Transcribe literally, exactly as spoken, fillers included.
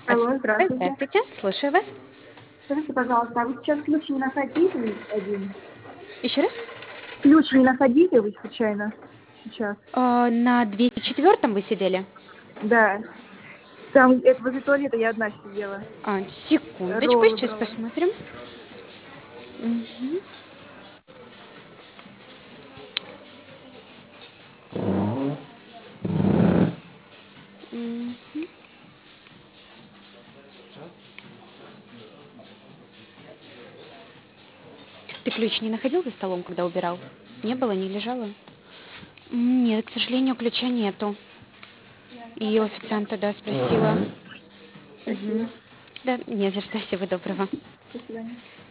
Алло, Ой, здравствуйте. здравствуйте, слушаю вас. Скажите, пожалуйста, а вы сейчас ключ не находили один? Еще раз? Ключ не находили вы случайно сейчас? А, на двести четвёртом вы сидели? Да. Там, это возле туалета я одна сидела. А, секундочку, Роллы сейчас брала. посмотрим. Мгм. М. Ты ключ не находил за столом, когда убирал? Не было, не лежало? М, Нет, к сожалению, ключа нету. И у официанта, да, спросила. Спасибо. Мгм. Да, не за что, всего доброго. До свидания.